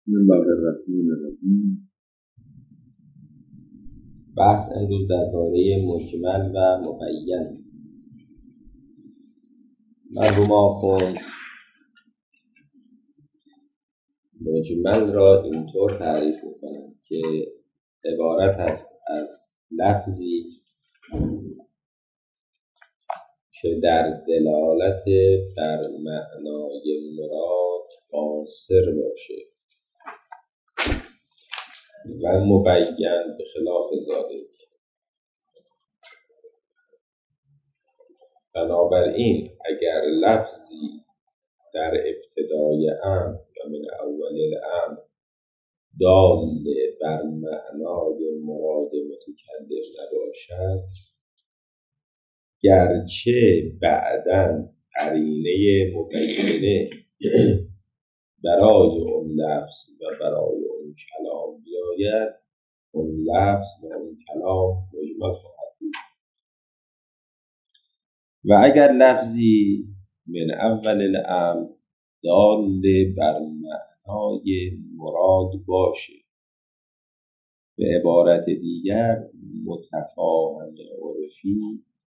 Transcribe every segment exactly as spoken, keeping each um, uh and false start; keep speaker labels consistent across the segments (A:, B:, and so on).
A: بسم الله الرحمن الرحیم.
B: بحث امروز درباره مجمل و مبین. مرحوم آخوند مجمل را اینطور تعریف می‌کنند که عبارت است از لفظی که در دلالت بر معنای مراد قاصر باشه و مبین به خلاف ذالک. بنابراین اگر لفظی در ابتدای امر و من اول الامر دال بر معنای مراد متکلم نباشد، گرچه بعداً قرینه مبینه برای اون لفظ و برای اون کلام بیاید، اون لفظ و اون کلام مجمل خواهد بود. و اگر لفظی من اول الامر دال بر معنای مراد باشه، به عبارت دیگر متفاهم عرفی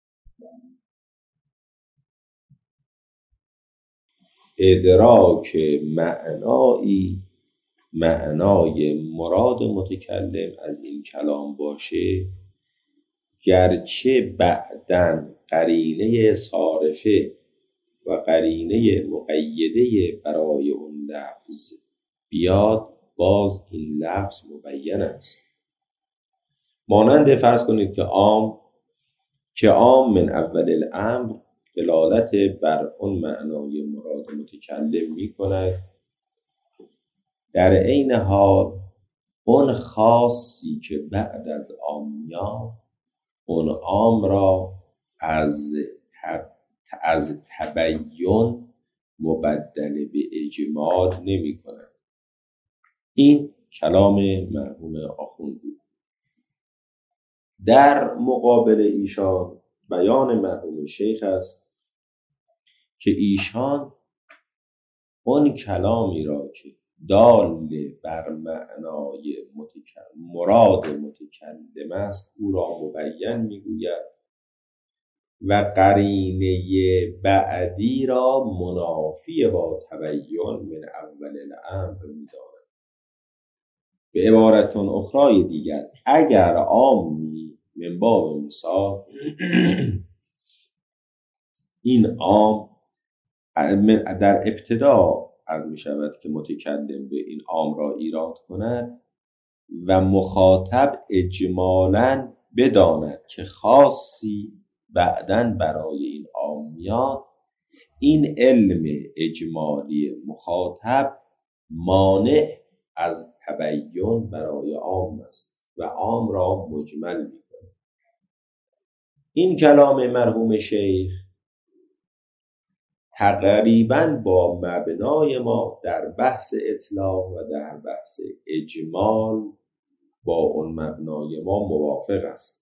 B: ادراک معنایی معنای مراد متکلم از این کلام باشه، گرچه بعداً قرینه صارفه و قرینه مقیده برای اون لفظ بیاد، باز این لفظ مبین است. مانند فرض کنید که عام که عام من اول الامر دلالت بر اون معنای مراد متکلم می کند، در عین حال اون خاصی که بعد از عام میاد، اون عام را از تب... از تبیین مبدل به اجمال نمی کند. این کلام مرحوم آخوند بود. در مقابل ایشان بیان مرحوم شیخ است که ایشان اون کلامی را که دال بر معنای متکلم مراد متکلم است او را مبین میگوید و قرینه بعدی را منافی با تبیین من اول الامر می‌داند. به عبارت اخرى دیگر، اگر عامی من باب مثال این عام در ابتدا عرض می شود که متکلم به این عام را ایراد کند و مخاطب اجمالاً بداند که خاصی بعداً برای این عام میاد، این علم اجمالی مخاطب مانع از تبیین برای عام است و عام را مجمل می کند. این کلام مرحوم شیخ تقریباً با مبنای ما در بحث اطلاق و در بحث اجمال با اون مبنای ما موافق است.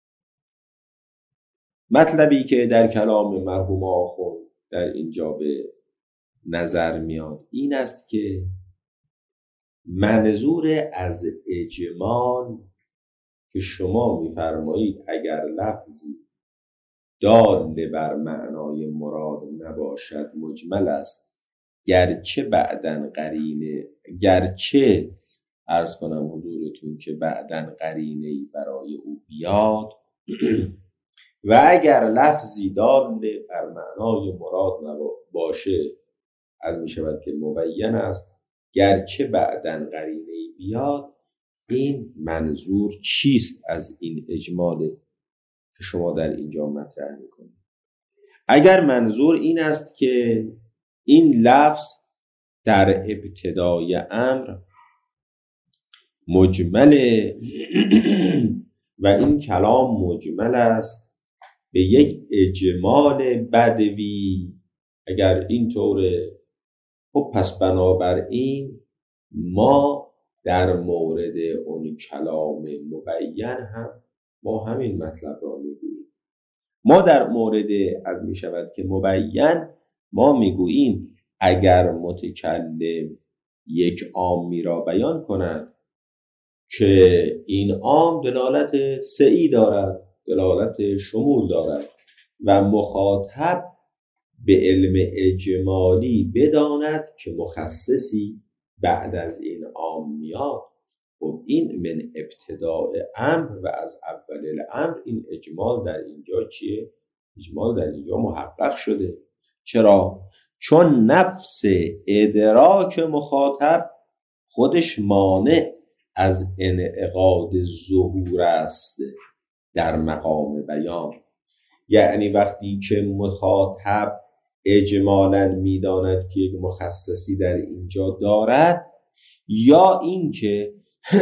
B: مطلبی که در کلام مرحوم آخوند در اینجا به نظر میاد این است که منظور از اجمال که شما می‌فرمایید اگر لفظی دال بر معنای مراد نباشد مجمل است، گرچه بعداً قرینه گرچه عرض کنم حضورتون که بعداً قرینه‌ای برای او بیاد و اگر لفظی دال بر معنای مراد نباشه از می شود که مبین است، گرچه بعداً قرینه‌ای بیاد. این منظور چیست از این اجماله که شما در اینجا مطرح میکنید؟ اگر منظور این است که این لفظ در ابتدای امر مجمله و این کلام مجمل است به یک اجمال بدوی، اگر این طوره، خب پس بنابراین ما در مورد اون کلام مبین هم ما همین مطلب را میگوییم. ما در مورد از می شود که مبین ما میگوییم اگر متکلم یک عامی را بیان کند که این عام دلالت سعی دارد، دلالت شمول دارد و مخاطب به علم اجمالی بداند که مخصصی بعد از این عام میاد. خب این من ابتداء امر و از اول الامر این اجمال در اینجا چیه؟ اجمال در اینجا محقق شده. چرا؟ چون نفس ادراک مخاطب خودش مانع از انعقاد ظهور است در مقام بیان. یعنی وقتی که مخاطب اجمالاً میداند که یک مخصصی در اینجا دارد، یا اینکه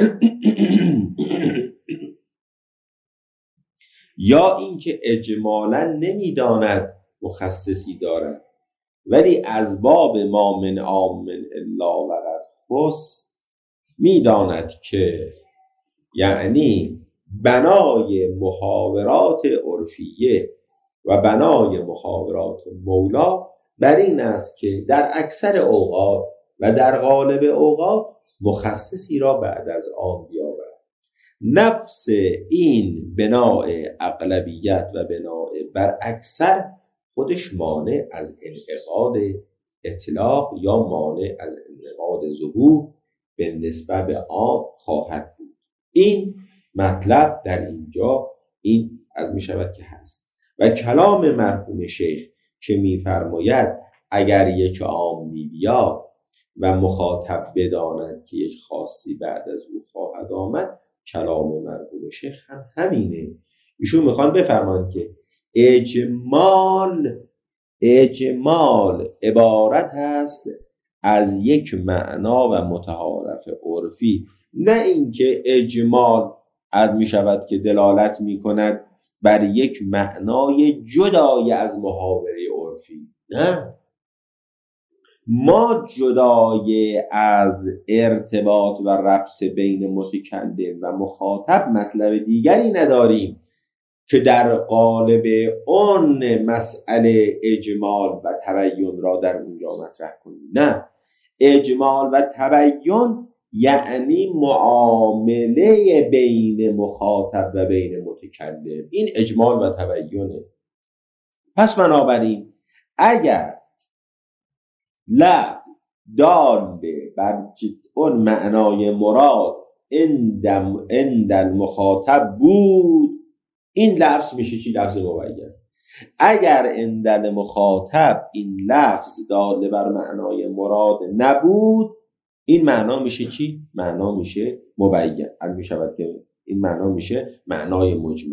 B: یا اینکه اجمالاً نمیداند مخصصی دارد، ولی از باب ما من عام الا وقد خص میداند که یعنی بنای محاورات عرفیه و بنای محاورات مولا بر این است که در اکثر اوقات و در غالب اوقات مخصصی را بعد از آن بیاورد. نفس این بنای اغلبیت و بنای بر اکثر خودش مانع از انعقاد اطلاق یا مانع از انعقاد ظهور به نسبت به عام خواهد بود. این مطلب در اینجا این از می شود که هست. و کلام مرحوم شیخ که می‌فرماید اگر یک عام می بیاد و مخاطب بداند که یک خاصی بعد از او خواهد آمد، کلام مرحوم شیخ هم همینه. ایشون میخوان بفرمایند که اجمال اجمال عبارت هست از یک معنا و متعارف عرفی، نه اینکه اجمال از می شود که دلالت می کند بر یک معنای جدای از محاوره عرفی. نه، ما جدای از ارتباط و ربط بین متکلم و مخاطب مطلب دیگری نداریم که در قالب اون مسئله اجمال و تبیین را در اونجا مطرح کنیم. نه، اجمال و تبیین یعنی معامله بین مخاطب و بین متکلم. این اجمال و تبیینه. پس بنابراین اگر لا دال بر اون معنای مراد اندم اند المخاطب بود، این لفظ میشه چی؟ لفظ مبین. اگر اند المخاطب این لفظ دال بر معنای مراد نبود، این معنا میشه چی؟ معنا میشه مبین. از میشود که این معنا میشه معنای مجمل.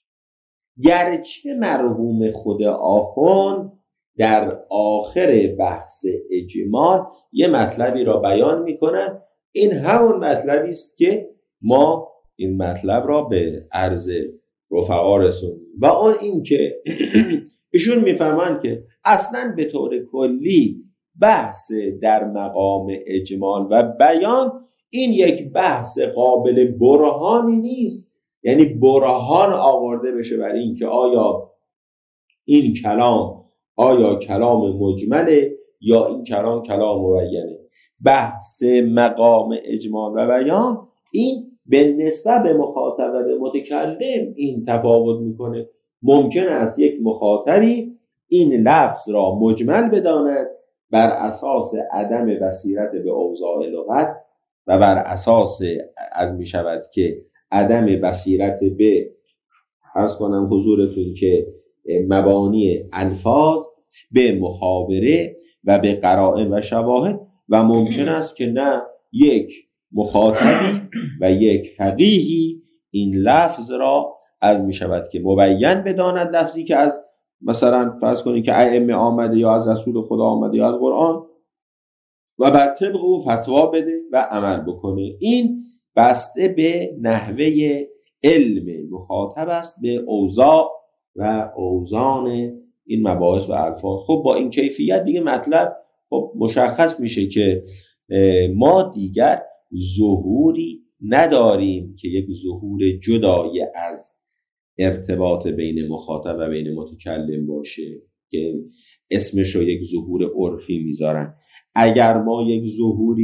B: گرچه مرحوم خود آخوند در آخر بحث اجمال یه مطلبی را بیان میکنن، این همون مطلبی است که ما این مطلب را به عرض رفقا رسوندیم و اون این که ایشون میفهمن که اصلا به طور کلی بحث در مقام اجمال و بیان این یک بحث قابل برهانی نیست. یعنی برهان آورده بشه برای این که آیا این کلام آیا کلام مجمله یا این کلام کلام مبینه. بحث مقام اجمال و بیان این به نسبت به مخاطب و به متکلم این تفاوت میکنه. ممکن است یک مخاطبی این لفظ را مجمل بداند بر اساس عدم بصیرت به اوضاع لغت و بر اساس از می شود که عدم بصیرت به عرض کنم حضورتون که مبانی الفاظ، به محاوره و به قرائن و شواهد. و ممکن است که نه یک مخاطبی و یک فقیهی این لفظ را از می شود که مبین بداند، لفظی که از مثلا فرض کنید که ائمه آمده یا از رسول خدا آمده یا از قرآن، و بر طبق او فتوا بده و عمل بکنه. این بسته به نحوه علم مخاطب است، به اوضاع و اوزان این مباحث و الفاظ. خب با این کیفیت دیگه مطلب خب مشخص میشه که ما دیگر ظهوری نداریم که یک ظهور جدای از ارتباط بین مخاطب و بین متکلم باشه که اسمش رو یک ظهور عرفی میذارن. اگر ما یک ظهوری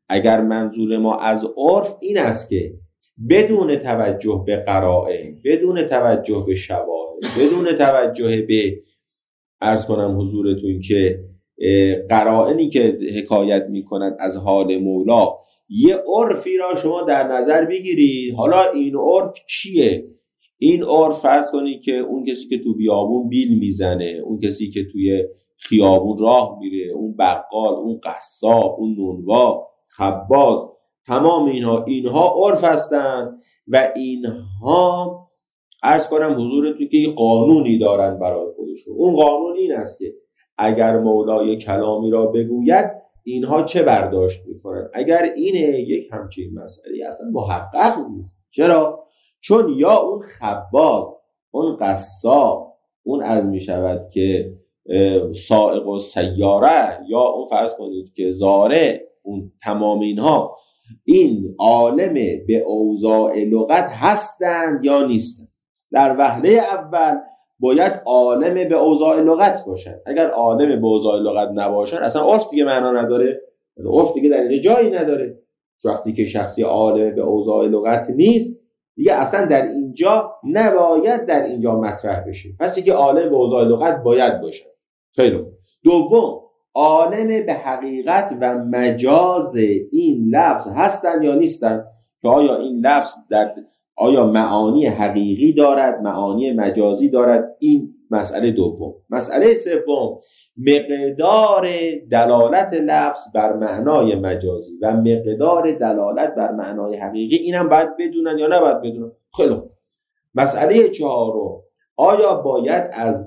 B: اگر منظور ما از عرف این است که بدون توجه به قرائن، بدون توجه به شواهد، بدون توجه به عرض کنم حضورتون که قرائنی که حکایت میکند از حال مولا، یه عرفی را شما در نظر بگیرید. حالا این عرف چیه؟ این عرف فرض کنید که اون کسی که تو بیابون بیل میزنه، اون کسی که توی خیابون راه میره، اون بقال، اون قصاب، اون نونوا، خباز، تمام اینها اینها عرف هستن و اینها عرض کنم حضورتون که یه قانونی دارن برای خودشون. اون قانون این است که اگر مولای کلامی را بگوید اینها چه برداشت میکنن. اگر اینه یک همچین مسئله اصلا محقق نیست. چرا؟ چون یا اون خباز، اون قصاب، اون از میشود که سائق و سیاره، یا اون فرض کنید که زاره، اون تمام اینها این عالم به اوضاع لغت هستند یا نیستند. در وهله اول باید عالم به اوضاع لغت باشن. اگر عالم به اوضاع لغت نباشن اصلا عرف دیگه معنا نداره، عرف دیگه در اینجا جایی نداره. وقتی که شخصی عالم به اوضاع لغت نیست دیگه اصلا در اینجا نباید در اینجا مطرح بشه. پس که عالم به اوضاع لغت باید باشه. خیلی دوم، عالم به حقیقت و مجاز این لفظ هستن یا نیستن، که آیا این لفظ در آیا معانی حقیقی دارد، معانی مجازی دارد. این مسئله دوم. مسئله سوم، مقدار دلالت لفظ بر معنای مجازی و مقدار دلالت بر معنای حقیقی، اینم باید بدونن یا نباید بدونن. خیلی مسئله چهارم، آیا باید از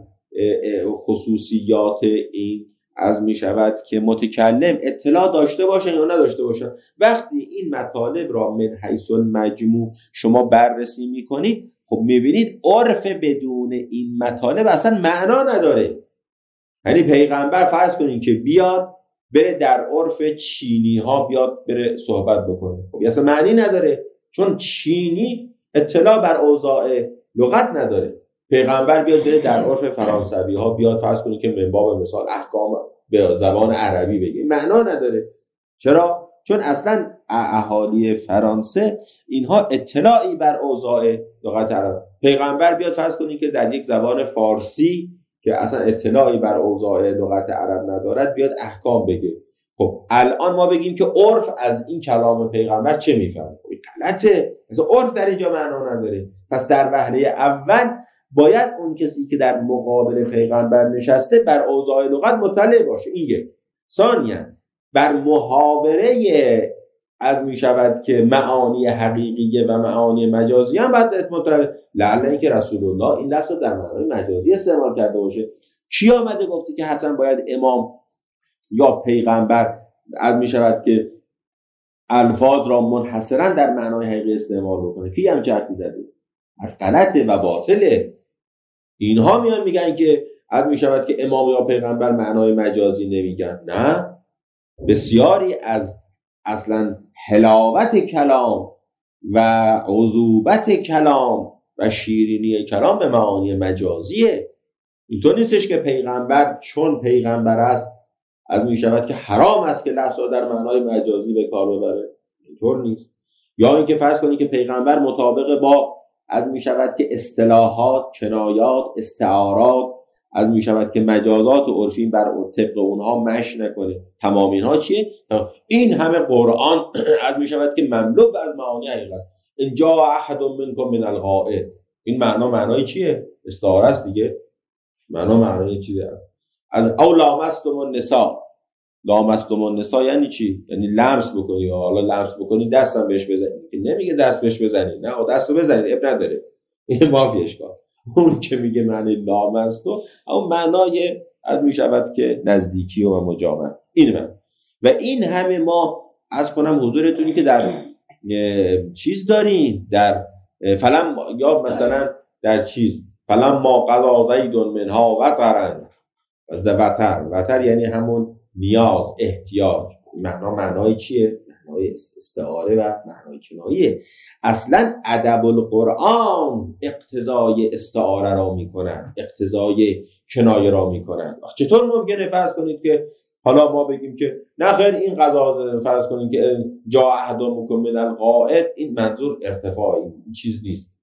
B: خصوصیات این از می شود که متکلم اطلاع داشته باشن یا نداشته باشن. وقتی این مطالب را من حیث المجموع شما بررسی می کنید، خب می بینید عرف بدون این مطالب اصلا معنا نداره. یعنی پیغمبر فرض کنید که بیاد بره در عرف چینی ها بیاد بره صحبت بکنه، خب اصلا معنی نداره، چون چینی اطلاع بر اوضاع لغت نداره. پیغمبر بیاد بره در عرف فرانسوی ها بیاد فرض کنید که من باب مثال احکام به زبان عربی بگه، معنا نداره. چرا؟ چون اصلا اهالی فرانسه اینها اطلاعی بر اوضاع لغت عرب. پیغمبر بیاد فرض کنید که در یک زبان فارسی که اصلا اطلاعی بر اوضاع لغت عرب ندارد بیاد احکام بگه. خب الان ما بگیم که عرف از این کلام پیغمبر چه میفهمه؟ غلطه. اصلا عرف در اینجا معنا نداره. پس در وهله اول باید اون کسی که در مقابل پیغمبر نشسته بر اوضاع لغت مطلع باشه. این یک. ثانیاً بر محاوره از می شود که معانی حقیقیه و معانی مجازی هم باید مطلع. لعل اینکه رسول الله این لفظ در معنای مجازی استعمال کرده باشه. کی آمده گفتی که حتما باید امام یا پیغمبر از می شود که الفاظ را منحصرا در معنای حقیقی استعمال بکنه؟ کی هم چرتی زده؟ از غلطه و باطله. اینها میان میگن که از می شود که امام یا پیغمبر معنای مجازی نمیگن. نه، بسیاری از اصلا حلاوت کلام و عذوبت کلام و شیرینی کلام به معانی مجازیه. اینطور نیستش که پیغمبر چون پیغمبر است از می شود که حرام است که لفظ را در معنای مجازی به کار ببره. اینطور نیست. یا اینکه فرض کنید که پیغمبر مطابق با از می شود که اصطلاحات، کنایات، استعارات، از می شود که مجازات و عرفی بر طبق اونها مشی نکنه. تمام اینها چیه؟ این همه قرآن از می شود که مملو از معانی حقیقت است. ان جاء احد منکم من الغائط، این معنا معنای چیه؟ استعاره است دیگه. معنا معنای چیه؟ او لامستم النساء. لامستم النساء یعنی چی؟ یعنی لمس بکنی. حالا لمس بکنی دستم بهش بزنید. نمیگه دست بهش بزنید، نه دستو بزنید، اب نداره. این مافی اشکال. اون که میگه معنی لامستو اون معنای از می شود که نزدیکی و مجامعت. این من و این همه ما از کنم حضورتونی که در چیز داریم، در فلم یا مثلا در چیز فلم ما قضا زید منها وطرن. وطر وطر یعنی همون نیاز، احتیاج. معنا معنای چیه؟ معنای استعاره و معنای کنایه. اصلا ادب القرآن اقتضای استعاره را میکند، اقتضای کنایه را میکند. چطور ممکنه فرض کنید که حالا ما بگیم که نه خیر این قضا فرض کنیم که جا احدامکم من الغائط، این منظور ارتفاع این چیز نیست،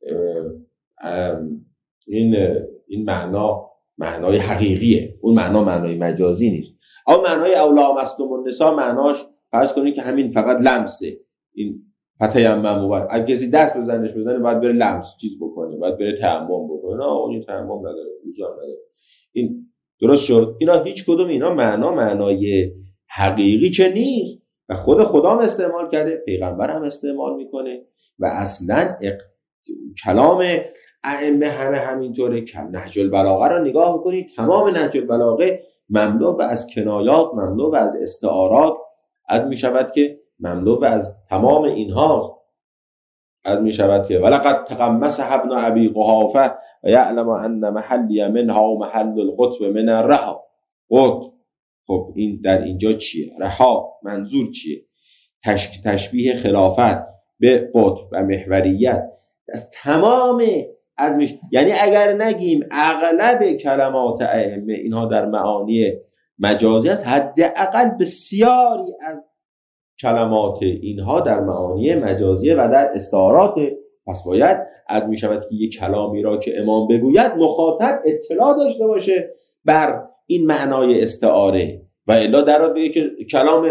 B: این این معنا معنای حقیقیه، اون معنا معنای مجازی نیست. اما معنای اولا مستم النساء معناش فرض کنید که همین فقط لمسه، این فتیمم مبارک، اگه کسی دست بزنش بزنه باید بره لمس چیز بکنه، باید بره تیمم بکنه، نه اون تیمم نداره، وضو هم نداره. این درست شد؟ اینا هیچ کدوم اینا معنا معنای حقیقی که نیست و خود خدا هم استعمال کرده، پیغمبر هم استعمال میکنه و اصلا اق... کلام ائمه همه همینطوره. نهج البلاغه رو نگاه کنید، تمام نهج البلاغه مملو و از کنایات، مملو و از استعارات، از می شود که مملو و از تمام اینها، از می شود که ولقد تقمص ابن ابي قحافه و یعلم ان محلی منها و محل القطب من الرها. قطب، خب این در اینجا چیه؟ رها منظور چیه؟ تش... تشبیه خلافت به قطب و محوریت از تمام ادمیش. یعنی اگر نگیم اغلب کلمات ائمه اینها در معانی مجازی است، حداقل بسیاری از کلمات اینها در معانی مجازی و در استعارات. پس باید اد می شود که یک کلامی را که امام بگوید مخاطب اطلاع داشته باشه بر این معنای استعاره، و الا درات بگه که کلام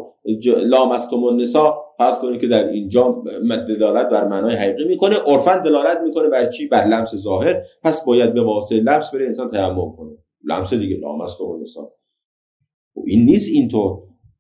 B: لامستم النساء فرض کنید که در اینجا دلالت بر معنای حقیقی میکنه، عرفاً دلالت میکنه بر چی؟ بر لمس ظاهر، پس باید به واسطه لمس بره انسان تیمم کنه، لمس دیگه لامستم النساء. این نیست اینطور.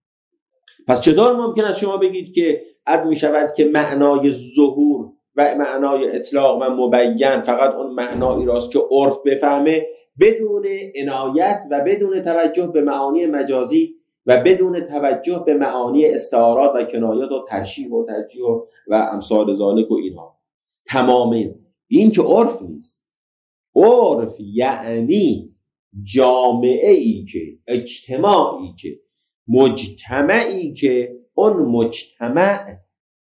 B: پس چطور ممکن است شما بگید که اد می شود که معنای ظهور و معنای اطلاق و مبین فقط اون معنایی راست که عرف بفهمه، بدون عنایت و بدون توجه به معانی مجازی و بدون توجه به معانی استعارات و کنایات و ترشیح و ترجیح و امثال ذالک و اینها. تمام این که عرف نیست. عرف یعنی جامعه ای که، اجتماعی که، مجتمعی که اون مجتمع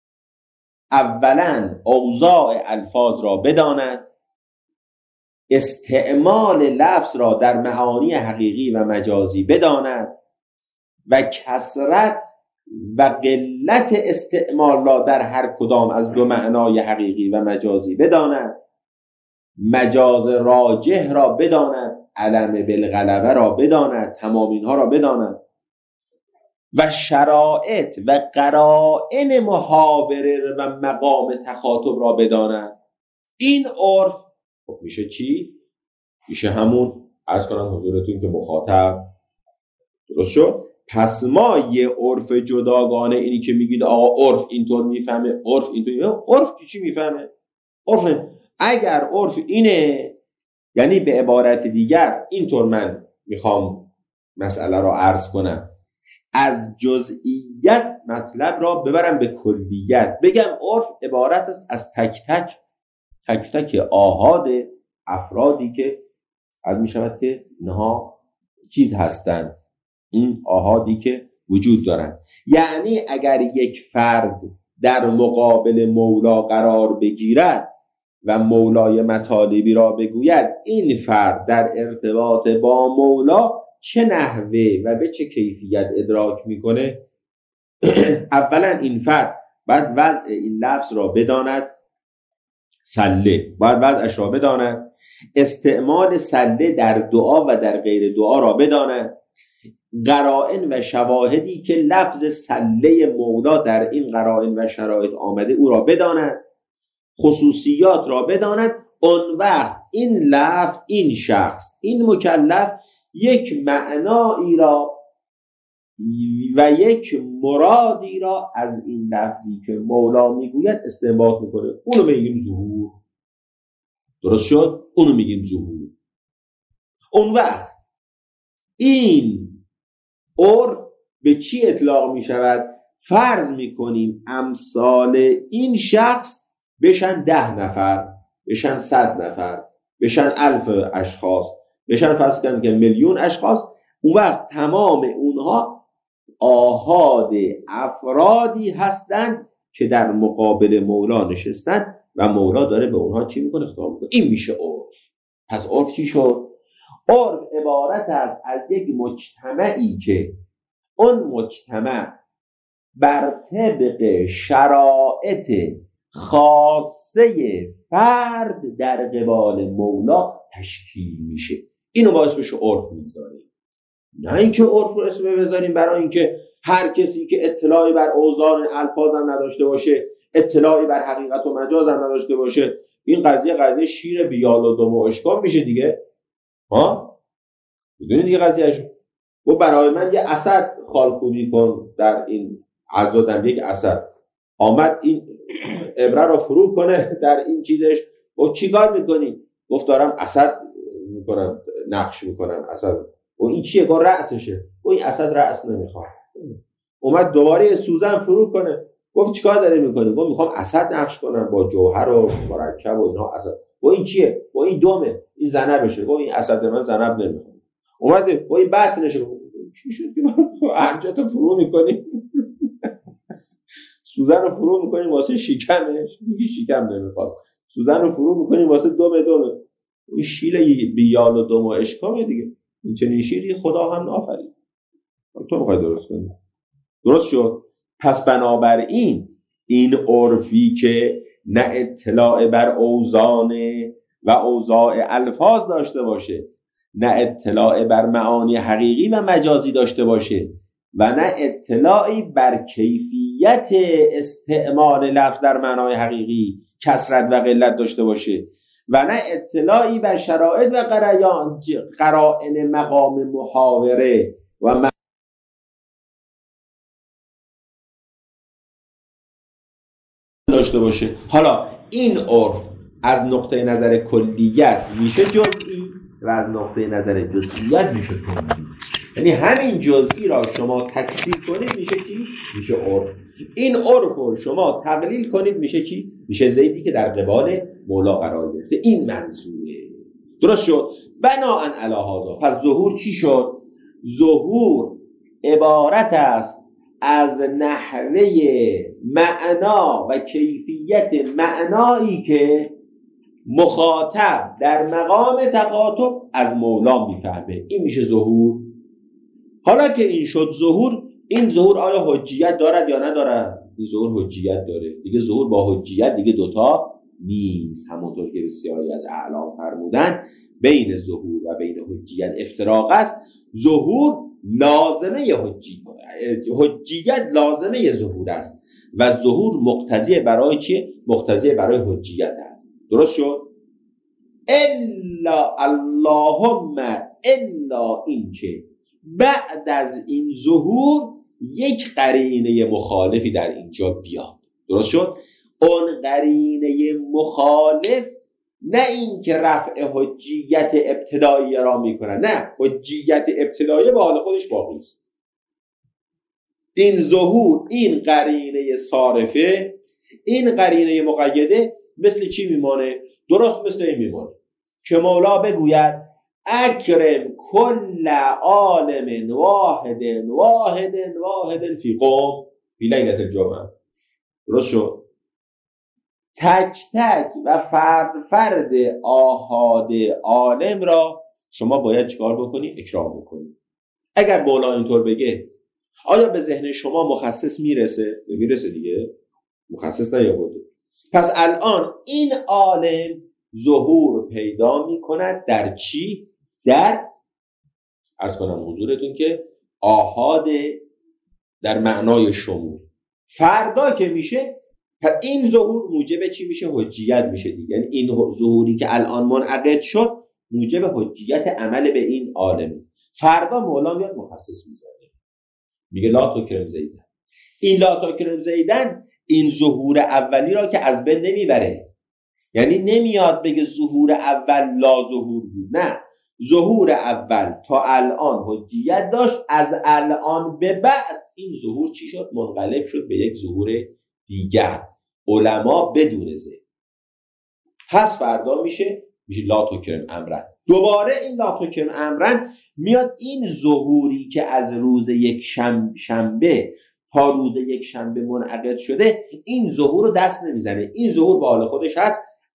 B: اولا اوضاع الفاظ را بداند، استعمال لفظ را در معانی حقیقی و مجازی بداند و کثرت و قلت استعمال را در هر کدام از دو معنای حقیقی و مجازی بداند، مجاز راجح را بداند، علم بالغلبه را بداند، تمام اینها را بداند و شرائط و قرائن محاوره و مقام تخاطب را بداند. این عرف خب میشه چی؟ میشه همون عرض کنم حضورتون که مخاطب. درست شد؟ پس ما یه عرف جداگانه، اینی که میگید آقا عرف اینطور میفهمه، عرف اینطور میفهمه، عرف چی میفهمه؟ عرف اگر عرف اینه، یعنی به عبارت دیگر اینطور من میخوام مسئله را عرض کنم، از جزئیت مطلب را ببرم به کلیت، بگم عرف عبارت است از تک تک تک تک آحاد افرادی که از می شود که اینها چیز هستند، این آحادی که وجود دارند. یعنی اگر یک فرد در مقابل مولا قرار بگیرد و مولای مطالبی را بگوید، این فرد در ارتباط با مولا چه نحوه و به چه کیفیت ادراک میکنه؟ اولا این فرد باید وضع این لفظ را بداند، سله باید وضعش را بداند، استعمال سله در دعا و در غیر دعا را بداند، قرائن و شواهدی که لفظ سله مولا در این قرائن و شرایط آمده او را بداند، خصوصیات را بداند. اون وقت این لفظ، این شخص، این مکلف یک معنایی را و یک مرادی را از این لفظی که مولا میگوید استنباط میکنه، اونو میگیم ظهور. درست شد؟ اونو میگیم ظهور. اون وقت این عرف به چی اطلاق میشود؟ فرض میکنیم امثال این شخص بشن ده نفر، بشن صد نفر، بشن الف اشخاص، بشن فرض کنیم که میلیون اشخاص. اون وقت تمام اونها آحاد افرادی هستند که در مقابل مولا نشستن و مولا داره به اونها چی میکنه؟ خطاب میکنه. این میشه عرف. پس عرف چی شد؟ عرف عبارت است از یک مجتمعی که اون مجتمع بر طبق شرایط خاصه فرد در قبال مولا تشکیل میشه. اینو باعث بشه عرف میذاریم، نه اینکه عرف رو اسم بذاریم برای اینکه هر کسی که اطلاعی بر اوزان الفاظ هم نداشته باشه، اطلاعی بر حقیقت و مجاز هم نداشته باشه. این قضیه قضیه شیر بیال و دم و اشکال میشه دیگه. ها میدونید دیگه قضیهش. و برای من یه اسد خالکوبی کن در این عزادم، یک اسد آمد این ابره رو فرو کنه در این چیزش، و چیکار میکنی؟ گفت دارم اسد میکنم، نقش میکنم اسد. و این چیه؟ با رأسشه. و این اسد رأس نمیخواد. اومد دوباره سوزن فرو کنه، گفت چیکار داری میکنی؟ گفت میخوام اسد نقش کنم با جوهر و مرکب و اینا اسد. و این چیه؟ و این دومه، این ذنبشه. و این اسد من ذنب نمیخواد. اومد و این بطنشه. چی شد که ارجتو فرو میکنی؟ سوزن رو فرو میکنی واسه شکمش، میگی شکم نمیخواد. سوزن رو فرو میکنی واسه دومه دومه. این شیل بیال و دم و اشکامه دیگه. این چنین شیری خدا هم نافرید. تو میخوای درست کنی. درست شد. پس بنابراین این عرفی که نه اطلاع بر اوزان و اوضاع الفاظ داشته باشه، نه اطلاع بر معانی حقیقی و مجازی داشته باشه، و نه اطلاعی بر کیفیت استعمال لفظ در معنای حقیقی، کثرت و قلت داشته باشه، و نه اطلاعی بر شرایط و قرائن مقام محاوره و داشته باشه. حالا این عرف از نقطه نظر کلیت میشه جزئی و از نقطه نظر جزئیت میشه کلی. یعنی همین جزئی را شما تکثیر کنید میشه چی؟ میشه عرف. این عرف رو شما تقلیل کنید میشه چی؟ میشه زیدی که در قبال مولا قرار گرفته. این منظوره. درست شد؟ بناءً علی هذا پس ظهور چی شد؟ ظهور عبارت است از نحوه معنا و کیفیت معنایی که مخاطب در مقام تقاطب از مولا میفهمه. این میشه ظهور. حالا که این شد ظهور، این ظهور آیا حجیت دارد یا ندارد؟ این ظهور حجیت داره دیگه. ظهور با حجیت دیگه دوتا نیست. همونطور که بسیاری از اعلام فرمودن بین ظهور و بین حجیت افتراق است. ظهور لازمه حجیت حجیت لازمه ظهور است و ظهور مقتضی برای چیه؟ مقتضی برای حجیت است. درست شد؟ الا اللهم الا این که بعد از این ظهور یک قرینه مخالفی در اینجا بیاد. درست شد؟ اون قرینه مخالف نه این که رفع حجیت ابتدایی را میکنه، نه، حجیت ابتدایی به حال خودش باقی است. این ظهور، این قرینه صارفه، این قرینه مقیده مثل چی میمانه؟ درست مثل این میمانه که مولا بگوید اکرم کل عالم واحد واحد واحد فی قوم فی لیلة الجمعه. درست شد؟ تک تک و فرد فرد آحاد عالم را شما باید چیکار بکنی؟ اکرام بکنی. اگر مولا اینطور بگه آیا به ذهن شما مخصص میرسه؟ میرسه دیگه. مخصص نیاورده. پس الان این عالم ظهور پیدا میکند در چی؟ در عرض کنم حضورتون که آحاد در معنای شمول. فردا که میشه این ظهور موجب چی میشه؟ حجیت میشه دیگه. یعنی این ظهوری که الان منعقد شد موجب حجیت عمل به این عالم. فردا مولا میاد مخصص میزنه، میگه لا تکرم زیدن. این لا تکرم زیدن این ظهور اولی را که از بین نمیبره. یعنی نمیاد بگه ظهور اول لا ظهور بود، نه، ظهور اول تا الان حجیت داشت، از الان به بعد این ظهور چی شد؟ منقلب شد به یک ظهور دیگر. علما بدون ذکر پس فردا میشه میشه لا تکرم امرن. دوباره این لا تکرم امرن میاد این ظهوری که از روز یک شنبه, شنبه تا روز یک شنبه منعقد شده، این ظهور رو دست نمیزنه. این ظهور به حال خودش هست.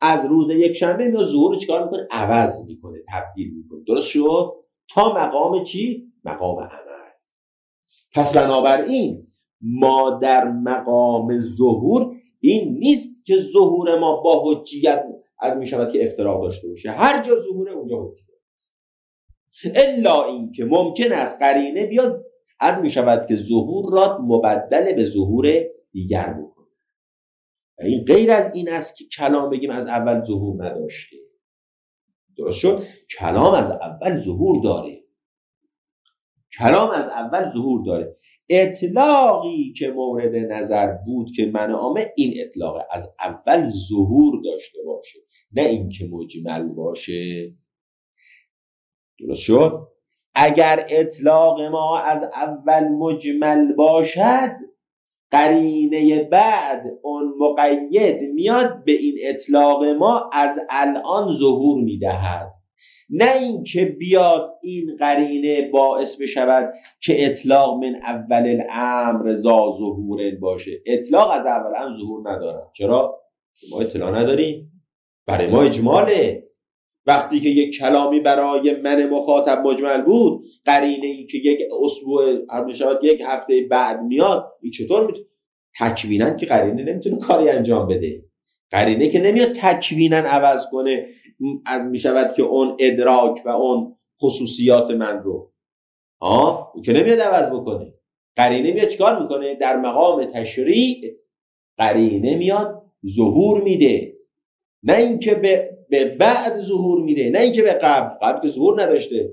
B: از روز یک شنبه میاد ظهور رو چیکار میکنه؟ عوض میکنه، تبدیل میکنه. درست شد؟ تا مقام چی؟ مقام عمل. پس بنابراین ما در مقام ظهور این نیست که ظهور ما با حجیت از میشود که افتراق داشته باشه. هر جا ظهوره اونجا حجیت، الا این که ممکن است قرینه بیاد از میشود که ظهور را مبدل به ظهور دیگر بکنه. این غیر از این است که کلام بگیم از اول ظهور نداشته. درست شد؟ کلام از اول ظهور داره. کلام از اول ظهور داره. اطلاقی که مورد نظر بود که من عامه، این اطلاق از اول ظهور داشته باشه، نه این که مجمل باشه. درست شد؟ اگر اطلاق ما از اول مجمل باشد، قرینه بعد اون مقید میاد به این اطلاق ما از الان ظهور میدهد، نه این که بیاد این قرینه باعث بشود که اطلاق من اول الامر ذا ظهور باشه. اطلاق از اول امر ظهور ندارد. چرا؟ ما اطلاع نداریم. برای ما اجماله. وقتی که یک کلامی برای من مخاطب مجمل بود، قرینه ای که یک اسبوع میشود یک هفته بعد میاد، این چطور میتونه؟ تکویناً که قرینه نمیتونه کاری انجام بده. قرینه که نمیاد تکویناً عوض کنه میشود که اون ادراک و اون خصوصیات من رو ها که نمیاد عوض بکنه. قرینه میاد چیکار میکنه؟ در مقام تشریع قرینه میاد ظهور میده، نه اینکه به به بعد ظهور میده، نه اینکه به قبل. قبل که ظهور نداشته.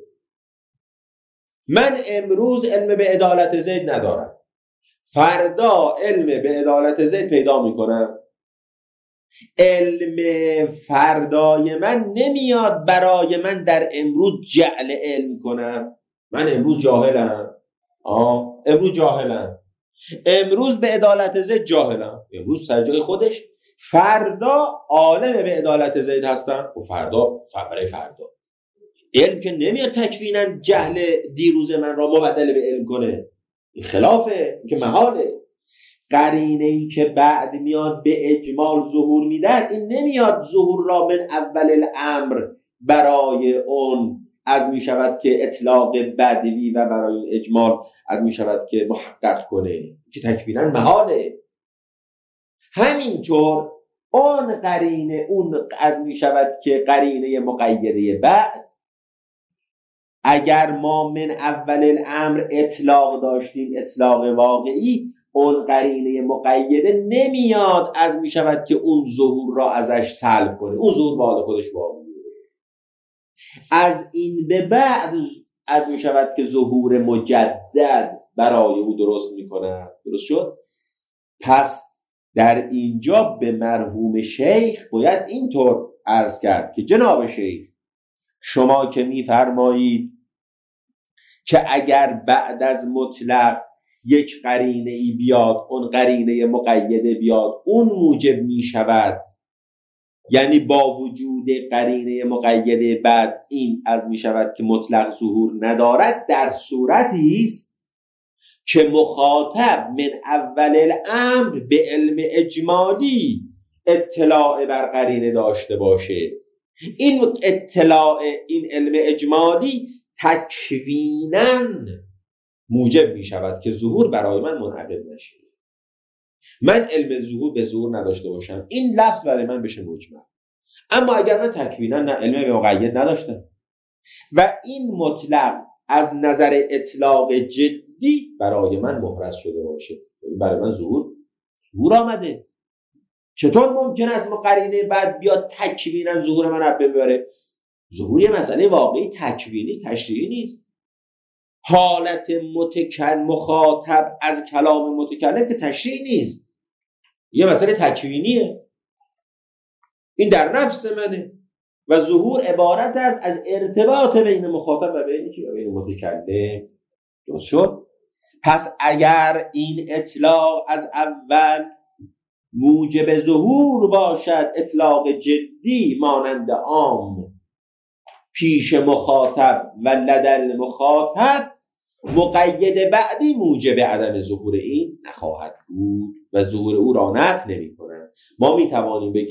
B: من امروز علم به عدالت زید ندارم، فردا علم به عدالت زید پیدا میکنم. علم فردای من نمیاد برای من در امروز جعل علم کنم. من امروز جاهلم، آه امروز جاهلم، امروز به عدالت زید جاهلم، امروز سر جای خودش. فردا عالم به عدالت زید هستم و فردا برای فردا. علم که نمیاد تکویناً جهل دیروز من را مبدل به علم کنه، این خلافه، این که محاله. قرینه ای که بعد میاد به اجمال ظهور میده، این نمیاد ظهور را من اول الامر برای اون از میشود که اطلاق بدوی و برای اجمال از میشود که محقق کنه، که تکویناً محاله. همینطور اون قرینه اون از میشود که قرینه مقیده بعد، اگر ما من اول الامر اطلاق داشتیم، اطلاق واقعی، اون قرینه مقیده نمیاد از میشود که اون ظهور را ازش سلب کنه. اون ظهور به حال خودش واقعیه. از این به بعد از میشود که ظهور مجدد برای او درست میکنه. درست شد؟ پس در اینجا به مرحوم شیخ باید اینطور عرض کرد که جناب شیخ، شما که میفرمایید که اگر بعد از مطلق یک قرینه ای بیاد، اون قرینه مقیده بیاد، اون موجب می شود، یعنی با وجود قرینه مقیده بعد این از می شود که مطلق ظهور ندارد، در صورتی است که مخاطب من اول الامر به علم اجمالی اطلاع بر قرینه داشته باشه. این اطلاع، این علم اجمالی تکویناً موجب می شود که ظهور برای من منعقد نشه. من علم ظهور به ظهور نداشته باشم، این لفظ برای من بشه مجمل. اما اگر من تکویناً نه علم به مقید نداشتم و این مطلق از نظر اطلاق جدی برای من محرز شده باشه، برای من ظهور ظهور آمده. چطور ممکن است ما قرینه بعد بیاد تکویناً ظهور من ببره؟ ظهور یه مسئله واقعی تکوینی تشریعی نیست. حالت متکل مخاطب از کلام متکلم که تشریع نیست، یه مسئله تکوینیه. این در نفس منه و ظهور عبارت است از ارتباط بین مخاطب و بین کی؟ بین متکلم. درست شد؟ پس اگر این اطلاق از اول موجب ظهور باشد، اطلاق جدی مانند عام پیش مخاطب و لدل مخاطب، مقید بعدی موجب عدم ظهور این نخواهد بود و ظهور او را نفی نمی کند. ما می توانیم بگیم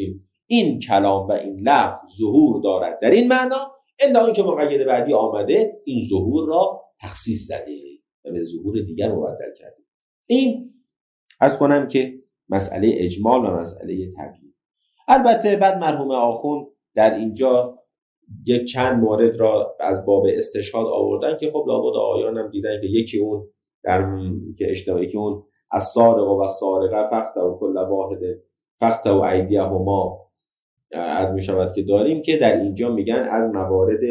B: این کلام و این لفظ ظهور دارد در این معنا، الا اینکه مقید بعدی آمده این ظهور را تخصیص زده و به ظهور دیگر مبدل کرده. این عرض کنم که مسئله اجمال و مسئله تبیین. البته بعد مرحوم آخوند در اینجا یک چند مورد را از باب استشهاد آوردن که خب لابد آیان هم دیدن که یکی اون در که اشتباهی که اون السارق و السارقه فقطعوا کل واحد فقطعوا ایدیهما از می شود که داریم که در اینجا میگن از موارد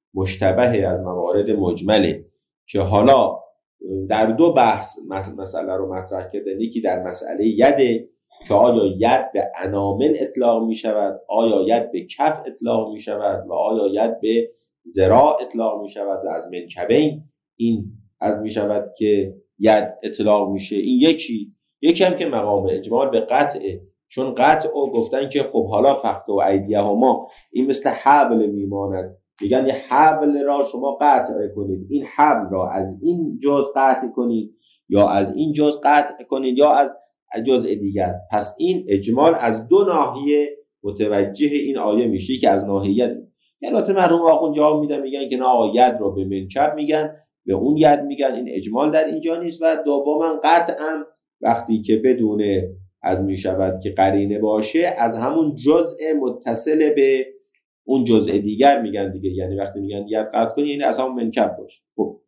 B: مشتبه، از موارد مجمله که حالا در دو بحث مسئله رو مطرح کردن. یکی در مسئله ید که آیا ید به انامل اطلاق می شود، آیا ید به کف اطلاق می شود و آیا ید به ذراع اطلاق می شود و از منکبین این از می شود که ید اطلاق میشه. این یکی یکی هم که مقام اجمال به قطعه، چون قطع و گفتن که خب حالا فقط و ایدیه ما این مثل حبل میماند، میگن یه حبل را شما قطع کنید، این حبل را از این جز قطع کنید یا از این جز قطع کنید یا از جزء دیگر. پس این اجمال از دو ناحیه متوجه این آیه میشه که از ناحیه البته مرحوم آخوند جواب میدن میگن که نه ید رو به منکب میگن، به اون ید میگن، این اجمال در اینجا نیست. و دوما قطعا وقتی که بدون از میشود که قرینه باشه از همون جزء متصل به اون جزء دیگر میگن دیگه، یعنی وقتی میگن ید قطع کنی یعنی از همون منکب باشه. خب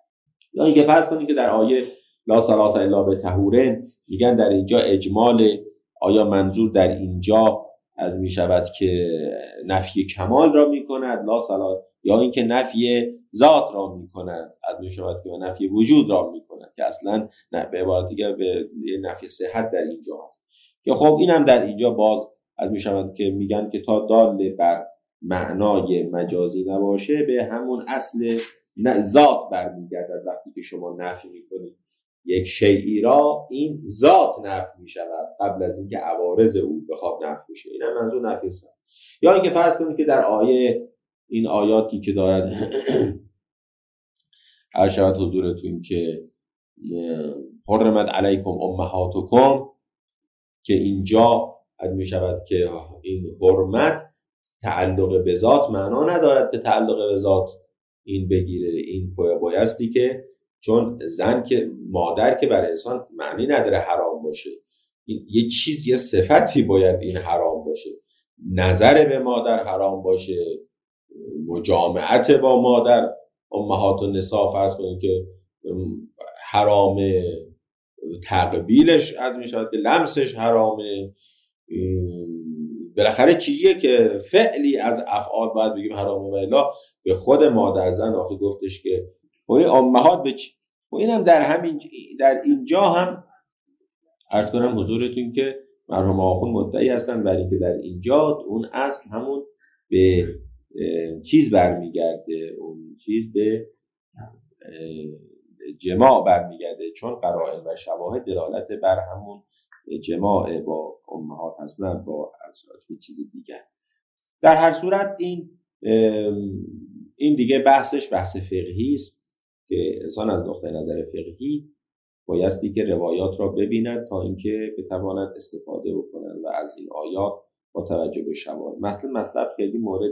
B: یا اینکه فرض کنید که در آیه لا صلاة الا بطهورین میگن در اینجا اجمال، آیا منظور در اینجا از میشود که نفی کمال را میکند لا صلاة یا اینکه نفی ذات را میکند از میشود که نفی وجود را میکند که اصلا نه به عبارت دیگر به نفی صحت در اینجا هست که خب اینم در اینجا باز از میشود که میگن که تا دال بر معنای مجازی نباشه به همون اصل ذات برمیگردد. وقتی که شما نفی میکنید یک شیئی را این ذات نفی میشود قبل از اینکه عوارض او بخواد نفی بشه. این هم منظور نفی است. یا اینکه فرض کنید که در آیه این آیاتی که دارد هر شود حضورتون که حرمت علیکم امهاتکم که اینجا می شود که این حرمت تعلق به ذات معنا ندارد که تعلق به ذات این بگیره. این بایستی که چون زن که مادر که برای انسان معنی نداره حرام باشه، این یه چیز یه صفتی باید این حرام باشه، نظر به مادر حرام باشه، مجامعت با مادر امهات النساء فرض کنید که حرام، تقبیلش از می شود که لمسش حرامه، بالاخره چیزیه که فعلی از افعال باید بگیم حرامه و الا به خود مادر زن آخه گفتش که و این امهات به چی؟ و این هم در همین در اینجا هم عرض کنم حضورتون که مرحوم آخوند مدعی هستن برای اینکه در اینجا اون اصل همون به چیز برمیگرده، اون چیز به جماع برمیگرده، چون قرائن و شواهد دلالت بر همون جماع با امهات هستن با اصلاحات چیز دیگر. در هر صورت این این دیگه بحثش بحث فقهی است که انسان از نقطه نظر فقهی بایستی که روایات را ببیند تا اینکه بتواند استفاده بکنند و از این آیات با توجه به شواهد. مثلا مطلب خیلی مورد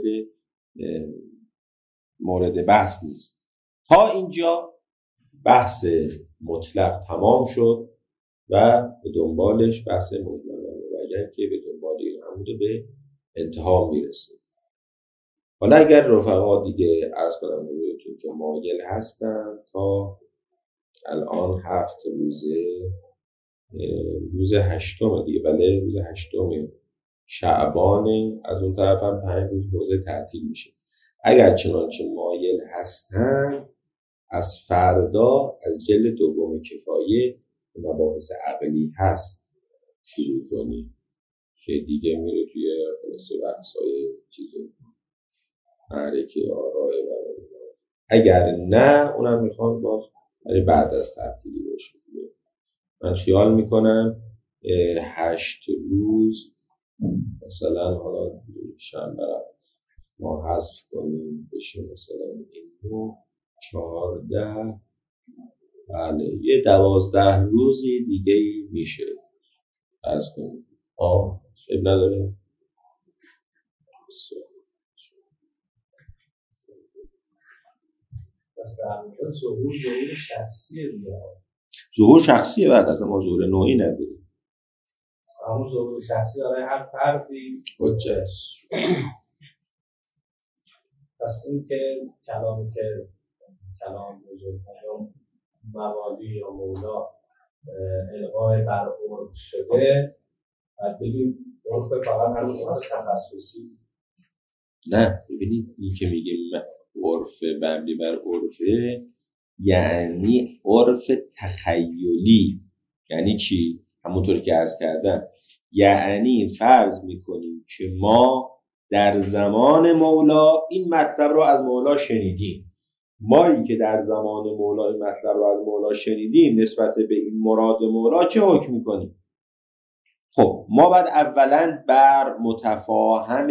B: مورد بحث نیست. تا اینجا بحث مطلق تمام شد و به دنبالش بحث مجمل و اگر که به دنبال این عمود به انتها میرسه. حالا اگر رفقا دیگه عرض کنم بهتون که مایل هستن تا الان هفت روزه روز هشتم دیگه بله روز هشتم شعبان، از اون طرف هم پنج روز روزه تعطیل میشه. اگر چنانچه مایل هستن از فردا از جلد دوم کفایه مباحث عقلی هست شروع کنی که دیگه میره توی خلاصه بحثای چیزو معرکه آرای و اگر نه اونم میخوام باز ولی بعد از تعطیلی باشه. من خیال میکنم هشت روز مثلا حالا شنبه ما حذف کنیم بشه مثلا این رو چهارده، بله یه دوازده روزی دیگه میشه از کنیم. آه اب نداره
C: پس در واقع ظهور ظهور شخصیه دیگه.
B: ظهور شخصیه، بعد از ما ظهور نوعی نداریم.
C: همون ظهور شخصی برای هر فردی
B: حجت.
C: پس این که کلامی که کلام بزرگان موالی یا مولا القای بر عرف شده، بعد بگیم عرف فقط همون عرف تخصصی.
B: نه ببینید این که میگه عرف مبنی بر عرفه یعنی عرف تخیلی. یعنی چی؟ همونطور که عرض کردم، یعنی فرض میکنیم که ما در زمان مولا این مطلب رو از مولا شنیدیم. مایی که در زمان مولا این مطلب رو از مولا شنیدیم نسبت به این مراد مولا چه حکم میکنیم؟ خب ما باید اولا بر متفاهم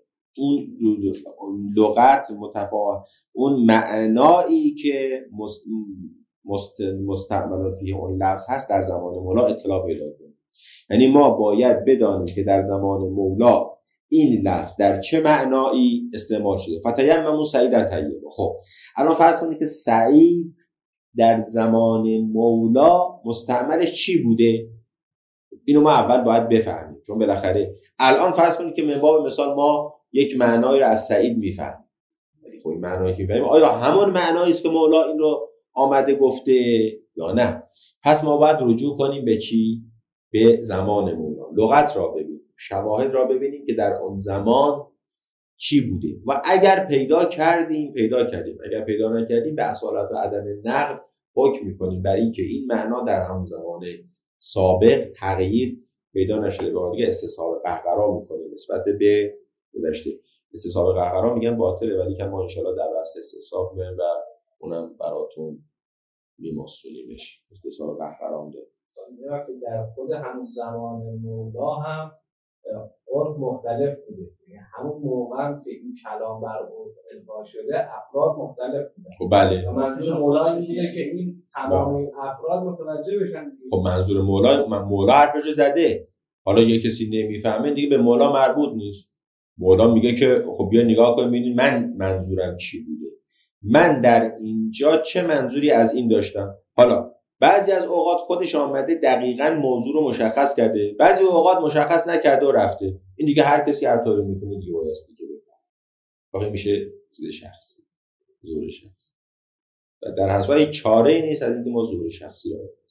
B: اون لغت، متفاهم اون معنایی که مست مستعمل فیه اون لفظ هست در زمان مولا اطلاع پیدا کنیم. یعنی ما باید بدانیم که در زمان مولا این لفظ در چه معنایی استعمال شده. فتیمموا سعیدا طیبا. خب الان فرض کنید که سعید در زمان مولا مستعملش چی بوده؟ اینو ما اول باید بفهمیم، چون بالاخره الان فرض کنید که من باب مثال ما یک معنایی رو از سعید میفهمیم. ولی خب این معنایی که میفهمیم آیا همون معنایی است که مولا این رو آمده گفته یا نه؟ پس ما باید رجوع کنیم به چی؟ به زمان مولا، لغت را ببینیم، شواهد را ببینیم که در اون زمان چی بوده و اگر پیدا کردیم پیدا کردیم اگر پیدا نکردیم به اصالت و عدم نقل حکم میکنیم بر این که این معنا در همون زمان سابق تغییر پیدا نشده. به دیگه استصحاب قهقرا میکنیم نسبت به گذشته. استصحاب قهقرا میگن باطله، ولی که ما ان شاءالله در بحث استصحاب میایم و اونم براتون میماسونیمش. استصحاب قهقرا هم داره.
C: در خود همون زمان مولا هم عرف مختلف بوده. همون موقع که این کلام بر عرف القا شده افراد مختلف بودن.
B: خب بله.
C: منظور مولا اینه که این تمام افراد متوجه بشن.
B: خب منظور مولا من مولا حرفش زده. حالا یه کسی نمیفهمه دیگه به مولا مربوط نیست. مولا میگه که خب بیا نگاه کن ببینید من منظورم چی بوده. من در اینجا چه منظوری از این داشتم. حالا بعضی از اوقات خودش آمده دقیقاً موضوع رو مشخص کرده، بعضی اوقات مشخص نکرده و رفته. این دیگه هر کسی هر طوری میتونه دیگه واسه دیگه بفهمه. واقعا میشه چیز شخصی، زور شخصی. و در حساب هیچ چاره‌ای نیست از اینکه ما زور شخصی رو